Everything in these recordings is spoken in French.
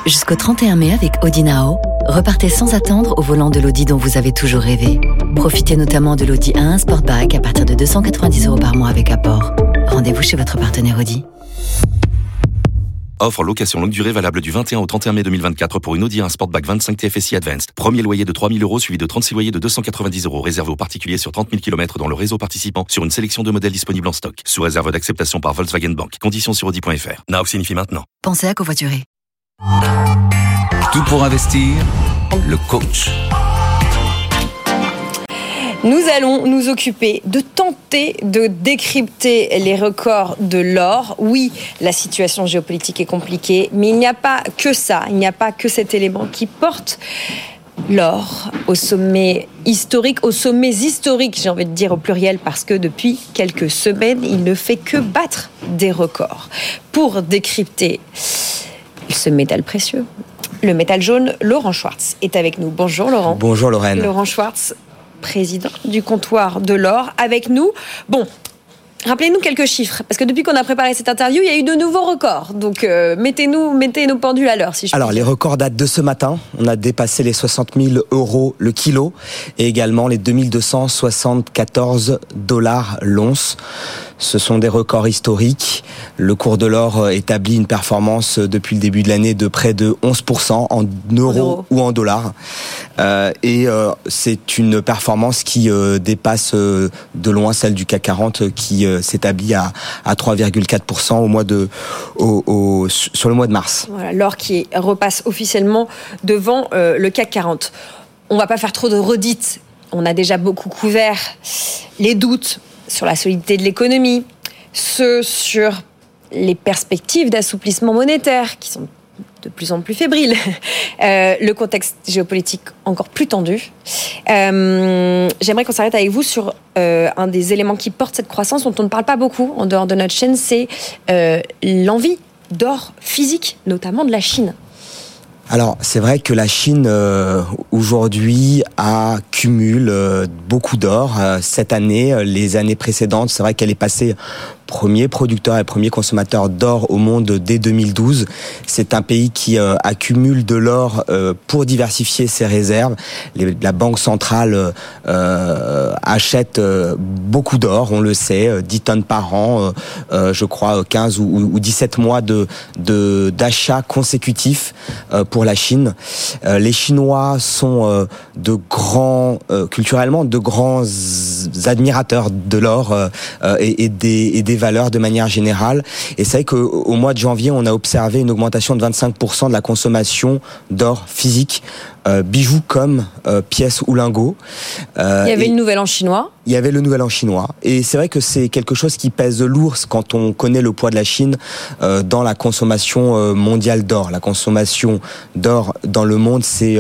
Jusqu'au 31 mai avec Audi Now, repartez sans attendre au volant de l'Audi dont vous avez toujours rêvé. Profitez notamment de l'Audi A1 Sportback à partir de 290 € par mois avec apport. Rendez-vous chez votre partenaire Audi. Offre location longue durée valable du 21 au 31 mai 2024 pour une Audi A1 Sportback 25 TFSI Advanced. Premier loyer de 3 000 € suivi de 36 loyers de 290 € réservé aux particuliers sur 30 000 km dans le réseau participant sur une sélection de modèles disponibles en stock. Sous réserve d'acceptation par Volkswagen Bank. Conditions sur Audi.fr. Now signifie maintenant. Pensez à covoiturer. Tout pour investir, le coach. Nous allons nous occuper de tenter de décrypter les records de l'or. Oui, la situation géopolitique est compliquée, mais il n'y a pas que ça, il n'y a pas que cet élément qui porte l'or aux sommets historiques, j'ai envie de dire au pluriel, parce que depuis quelques semaines, il ne fait que battre des records. Pour décrypter ce métal précieux, le métal jaune, Laurent Schwartz est avec nous. Bonjour Laurent. Bonjour Lorraine. Laurent Schwartz, président du comptoir de l'or, avec nous. Bon, rappelez-nous quelques chiffres, parce que depuis qu'on a préparé cette interview, il y a eu de nouveaux records. Donc, mettez nos pendules à l'heure, si je puis dire. Alors, les records datent de ce matin. On a dépassé les 60 000 € le kilo et également les 2274 $ l'once. Ce sont des records historiques. Le cours de l'or établit une performance depuis le début de l'année de près de 11% en euros ou en dollars. Et c'est une performance qui dépasse de loin celle du CAC 40 qui s'établit à 3,4% sur le mois de mars. Voilà, l'or qui repasse officiellement devant le CAC 40. On ne va pas faire trop de redites. On a déjà beaucoup couvert les doutes sur la solidité de l'économie, ceux sur les perspectives d'assouplissement monétaire qui sont de plus en plus fébriles, le contexte géopolitique encore plus tendu. J'aimerais qu'on s'arrête avec vous sur un des éléments qui porte cette croissance dont on ne parle pas beaucoup en dehors de notre chaîne, c'est l'envie d'or physique, notamment de la Chine. Alors, c'est vrai que la Chine, aujourd'hui, accumule beaucoup d'or. Cette année, les années précédentes, c'est vrai qu'elle est passée premier producteur et premier consommateur d'or au monde dès 2012. C'est un pays qui accumule de l'or pour diversifier ses réserves. La Banque centrale achète beaucoup d'or, on le sait, 10 tonnes par an, je crois 15 ou 17 mois d'achats consécutifs pour la Chine. Les Chinois sont culturellement de grands admirateurs de l'or et des valeurs de manière générale. Et c'est vrai qu'au mois de janvier, on a observé une augmentation de 25% de la consommation d'or physique, bijoux comme pièces ou lingots. Il y avait le nouvel an chinois. Il y avait le nouvel an chinois. Et c'est vrai que c'est quelque chose qui pèse lourd quand on connaît le poids de la Chine dans la consommation mondiale d'or. La consommation d'or dans le monde, c'est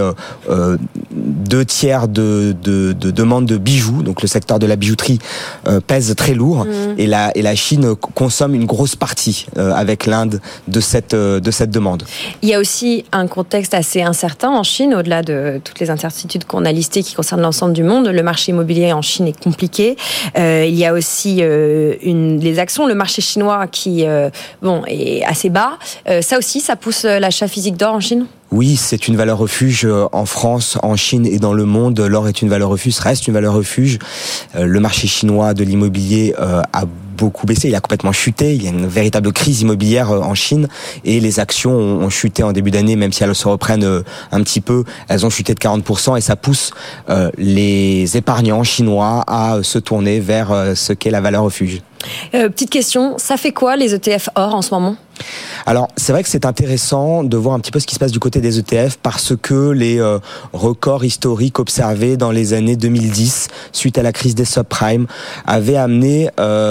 2/3 de demande de bijoux. Donc le secteur de la bijouterie pèse très lourd. Et la Chine consomme une grosse partie avec l'Inde de cette demande. Il y a aussi un contexte assez incertain en Chine, au-delà de toutes les incertitudes qu'on a listées qui concernent l'ensemble du monde. Le marché immobilier en Chine est compliqué. Il y a aussi les actions, le marché chinois qui est assez bas. Ça aussi, ça pousse l'achat physique d'or en Chine ? Oui, c'est une valeur refuge en France, en Chine et dans le monde. L'or est une valeur refuge, reste une valeur refuge. Le marché chinois de l'immobilier a beaucoup baissé, il a complètement chuté. Il y a une véritable crise immobilière en Chine et les actions ont chuté en début d'année, même si elles se reprennent un petit peu. Elles ont chuté de 40% et ça pousse les épargnants chinois à se tourner vers ce qu'est la valeur refuge. Petite question, ça fait quoi les ETF or en ce moment ? Alors, c'est vrai que c'est intéressant de voir un petit peu ce qui se passe du côté des ETF parce que les records historiques observés dans les années 2010 suite à la crise des subprimes avaient amené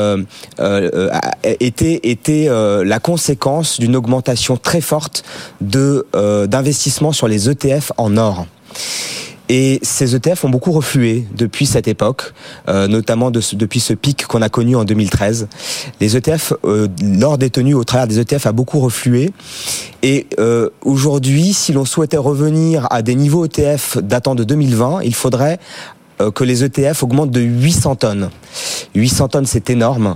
était la conséquence d'une augmentation très forte d'investissement sur les ETF en or. Et ces ETF ont beaucoup reflué depuis cette époque, notamment depuis ce pic qu'on a connu en 2013. Les ETF, l'or détenu au travers des ETF a beaucoup reflué. Et aujourd'hui, si l'on souhaitait revenir à des niveaux ETF datant de 2020, il faudrait que les ETF augmentent de 800 tonnes. 800 tonnes, c'est énorme.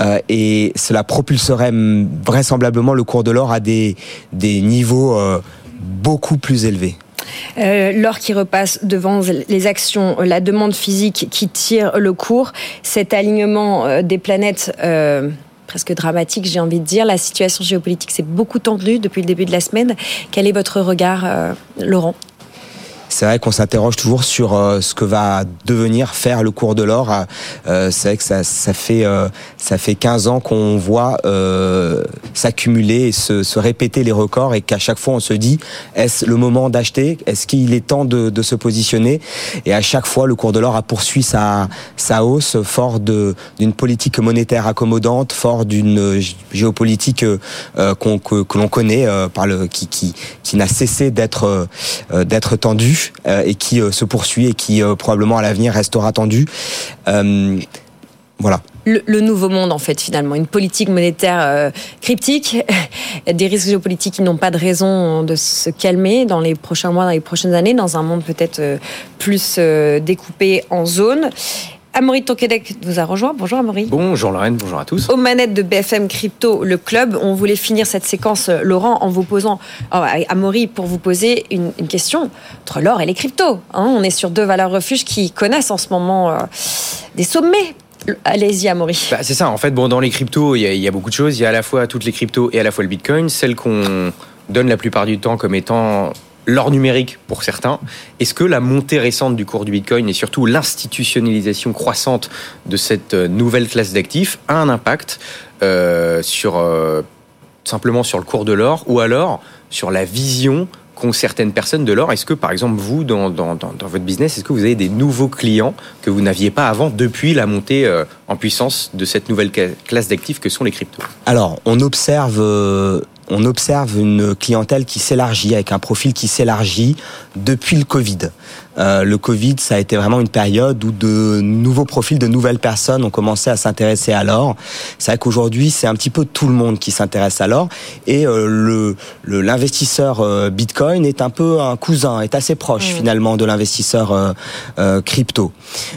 Et cela propulserait vraisemblablement le cours de l'or à des niveaux beaucoup plus élevé. L'or qui repasse devant les actions, la demande physique qui tire le cours, cet alignement des planètes presque dramatique, j'ai envie de dire. La situation géopolitique s'est beaucoup tendue depuis le début de la semaine. Quel est votre regard, Laurent ? C'est vrai qu'on s'interroge toujours sur ce que va faire le cours de l'or. C'est vrai que ça fait 15 ans qu'on voit s'accumuler et se répéter les records et qu'à chaque fois on se dit, est-ce le moment d'acheter ? Est-ce qu'il est temps de se positionner ? Et à chaque fois, le cours de l'or a poursuivi sa hausse, fort d'une politique monétaire accommodante, fort d'une géopolitique que l'on connaît, qui n'a cessé d'être tendue. Et qui se poursuit et qui probablement à l'avenir restera tendu. Voilà. Le nouveau monde, en fait, finalement. Une politique monétaire cryptique, des risques géopolitiques qui n'ont pas de raison de se calmer dans les prochains mois, dans les prochaines années, dans un monde peut-être plus découpé en zones. Amaury de Tonquédec vous a rejoint. Bonjour Amaury. Bonjour Lorraine, bonjour à tous. Aux manettes de BFM Crypto, le club, on voulait finir cette séquence, Laurent, en vous posant, Amaury, pour vous poser une question entre l'or et les cryptos. On est sur deux valeurs refuges qui connaissent en ce moment des sommets. Allez-y Amaury. C'est ça, en fait, dans les cryptos, il y a beaucoup de choses. Il y a à la fois toutes les cryptos et à la fois le Bitcoin, celles qu'on donne la plupart du temps comme étant l'or numérique pour certains. Est-ce que la montée récente du cours du Bitcoin et surtout l'institutionnalisation croissante de cette nouvelle classe d'actifs a un impact simplement sur le cours de l'or ou alors sur la vision qu'ont certaines personnes de l'or? Est-ce que, par exemple, vous, dans votre business, est-ce que vous avez des nouveaux clients que vous n'aviez pas avant depuis la montée en puissance de cette nouvelle classe d'actifs que sont les cryptos? Alors, on observe une clientèle qui s'élargit, avec un profil qui s'élargit depuis le Covid. Le Covid, ça a été vraiment une période où de nouveaux profils, de nouvelles personnes ont commencé à s'intéresser à l'or. C'est vrai qu'aujourd'hui, c'est un petit peu tout le monde qui s'intéresse à l'or. Et l'investisseur Bitcoin est un peu un cousin, est assez proche finalement de l'investisseur crypto.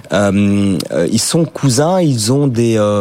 Ils sont cousins, ils ont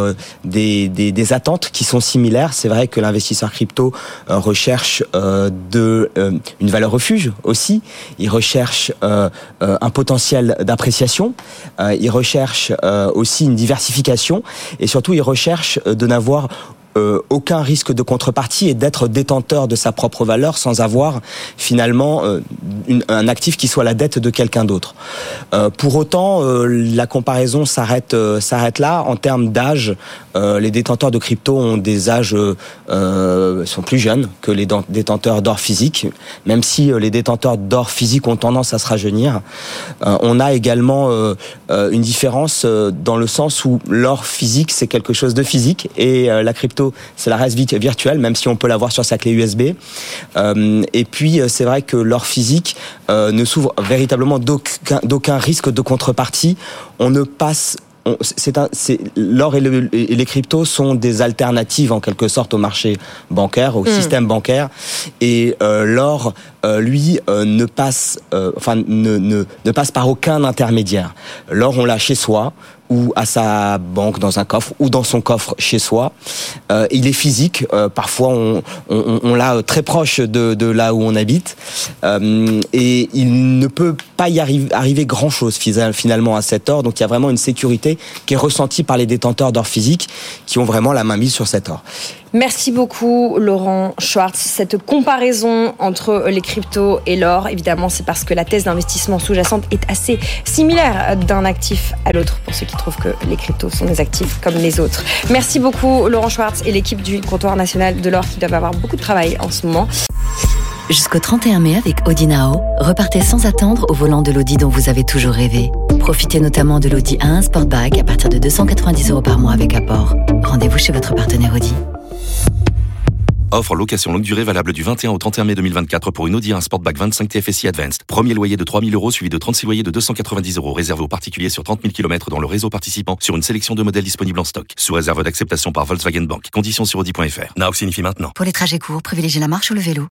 des attentes qui sont similaires. C'est vrai que l'investisseur crypto recherche une valeur refuge aussi. Il recherche un potentiel d'appréciation. Il recherche aussi une diversification et surtout il recherche de n'avoir aucun risque de contrepartie et d'être détenteur de sa propre valeur sans avoir finalement un actif qui soit la dette de quelqu'un d'autre. Pour autant, la comparaison s'arrête là. En termes d'âge, les détenteurs de crypto ont des âges sont plus jeunes que les détenteurs d'or physique, même si les détenteurs d'or physique ont tendance à se rajeunir. On a également une différence dans le sens où l'or physique c'est quelque chose de physique et la crypto c'est la reste virtuelle, même si on peut l'avoir sur sa clé USB. Et puis, c'est vrai que l'or physique ne s'ouvre véritablement d'aucun risque de contrepartie. On ne passe... l'or et les cryptos sont des alternatives en quelque sorte au marché bancaire, au système bancaire. Et l'or, lui, ne passe par aucun intermédiaire. L'or, on l'a chez soi, ou à sa banque dans un coffre, ou dans son coffre chez soi. Il est physique, parfois on l'a très proche de là où on habite, et il ne peut pas y arriver grand-chose finalement à cet or, donc il y a vraiment une sécurité qui est ressentie par les détenteurs d'or physique qui ont vraiment la main mise sur cet or. Merci beaucoup Laurent Schwartz. Cette comparaison entre les cryptos et l'or, évidemment, c'est parce que la thèse d'investissement sous-jacente est assez similaire d'un actif à l'autre pour ceux qui trouvent que les cryptos sont des actifs comme les autres. Merci beaucoup Laurent Schwartz et l'équipe du comptoir national de l'or qui doivent avoir beaucoup de travail en ce moment. Jusqu'au 31 mai avec Audi Now, repartez sans attendre au volant de l'Audi dont vous avez toujours rêvé. Profitez notamment de l'Audi A1 Sportback à partir de 290 € par mois avec apport. Rendez-vous chez votre partenaire Audi. Offre location longue durée valable du 21 au 31 mai 2024 pour une Audi A1 Sportback 25 TFSI Advanced. Premier loyer de 3 000 € suivi de 36 loyers de 290 € réservé aux particuliers sur 30 000 km dans le réseau participant sur une sélection de modèles disponibles en stock. Sous réserve d'acceptation par Volkswagen Bank. Conditions sur Audi.fr. Now signifie maintenant. Pour les trajets courts, privilégiez la marche ou le vélo.